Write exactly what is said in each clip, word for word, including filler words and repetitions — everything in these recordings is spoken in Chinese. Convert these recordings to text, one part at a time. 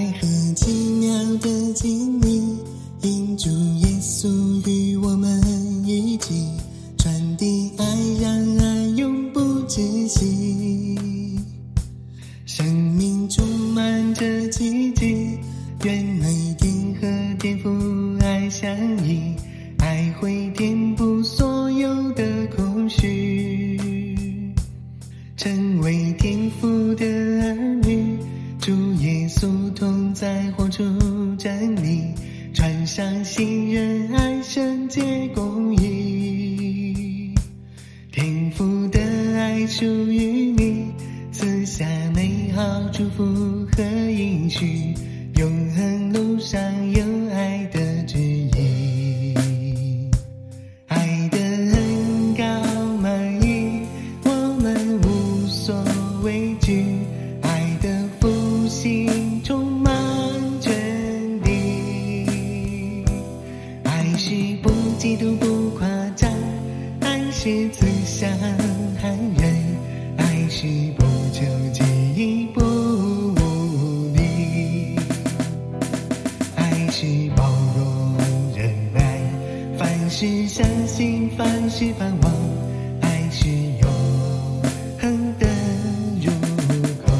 爱和奇妙的经历，因主耶稣与我们一起传递爱，让爱永不止息。生命充满着奇迹，愿每天和天父爱相依，爱会填补所有的空虚。成为天父的儿女，主耶稣同在活出真理，穿上信任爱圣洁公义。天父的爱属于你，赐下美好祝福和应许，永恒路上有爱的指引。爱的恩膏满溢，我们无所畏惧，爱的复兴充满全地。爱是不嫉妒不夸张，爱是慈祥寒人，爱是不求己不无理，爱是包容忍耐，凡事相信，凡事盼望，爱是永恒的入口。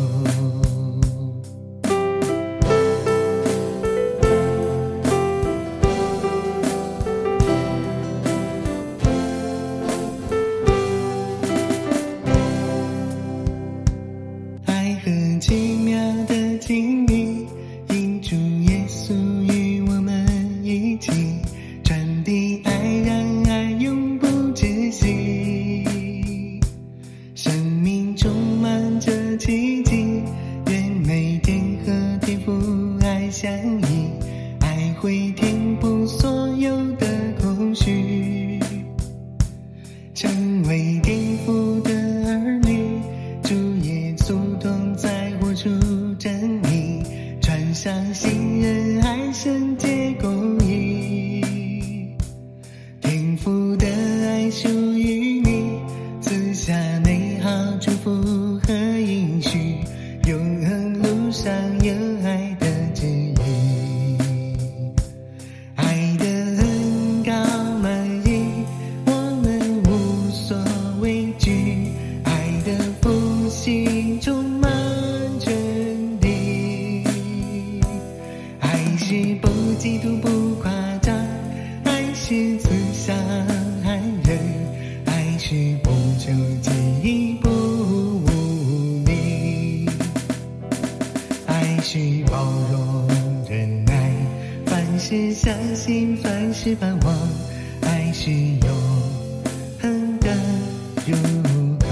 爱和奇妙的经历，因主耶稣与我们一起传递爱，让爱永不止息。生命充满着奇迹，愿每天和天父爱相依，爱会填补所有的空虚。成为天父的儿女，主耶稣同在活出真理，穿上信任爱圣洁公义。天父的爱属于你，赐下美好祝福和应许，永恒路上有爱的指引。爱的恩膏满溢，我们无所畏惧，爱的复兴充满全地。爱是不嫉妒不夸张，爱是慈祥寒人，爱是不求己不无理，爱是包容忍耐，凡事相信，凡事盼望，爱是永恒的入口。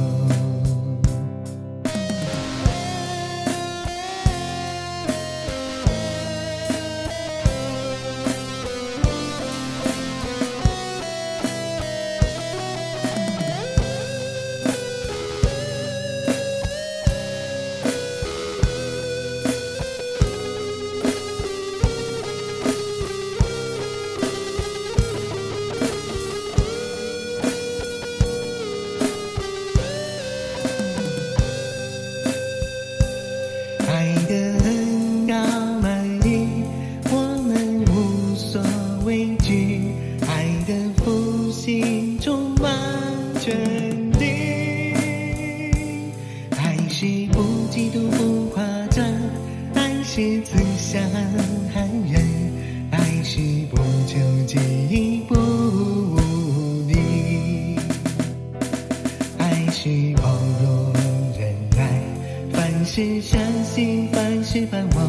爱的恩膏满溢，我们无所畏惧，爱的复兴充满全地。爱是不嫉妒不夸张，爱是慈祥寒人，爱是不求己不无理，爱是包容忍耐，凡事相信，凡事盼望，